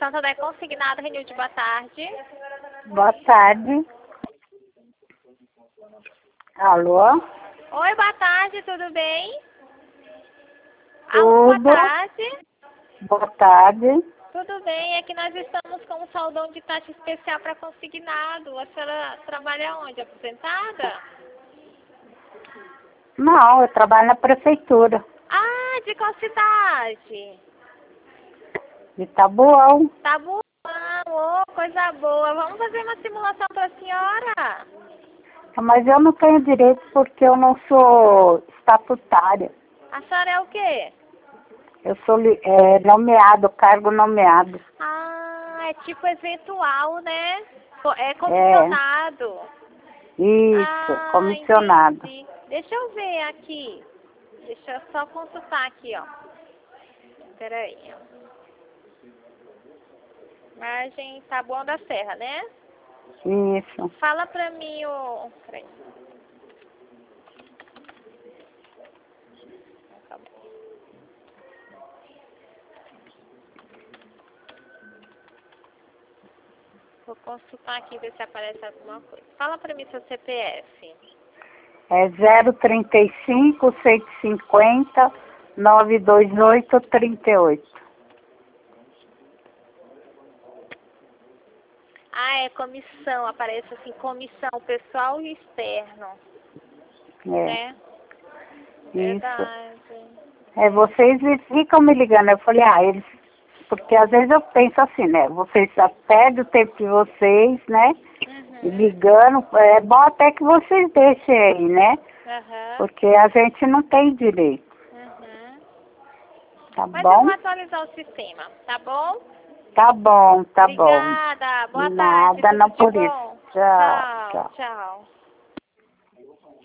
Santo André Consignado, Renilde, boa tarde. Boa tarde. Alô? Oi, boa tarde, tudo bem? Tudo. Boa tarde. Boa tarde. Tudo bem, é que nós estamos com um saldão de taxa especial para consignado. A senhora trabalha onde? Aposentada? Não, eu trabalho na prefeitura Ah, de qual cidade? de Taboão. Tá bom, ô, coisa boa. Vamos fazer uma simulação para a senhora? Mas eu não tenho direito porque eu não sou estatutária. A senhora é o quê? Eu sou nomeado, cargo nomeado. Ah, é tipo eventual, né? É comissionado. Isso, comissionado. Entendi. Deixa eu ver aqui. Deixa eu só consultar aqui, ó. Peraí. Margem Taboão da Serra, né? Isso. Fala pra mim o... Peraí. Vou consultar aqui, ver se aparece alguma coisa. Fala pra mim seu CPF. É 035 150 928 38. Ah, é comissão. Aparece assim, comissão pessoal e externo. Né? Verdade. Vocês ficam me ligando. Eu falei, eles... Porque às vezes eu penso assim, né? Vocês já perdem o tempo de vocês, né? E ligando. É bom até que vocês deixem aí, né? Porque a gente não tem direito. Tá Mas bom? eu vou atualizar o sistema, tá bom? Tá bom, tá bom. Obrigada. Boa tarde. Nada, não Tudo de por bom? isso. Tchau, tchau. Tchau.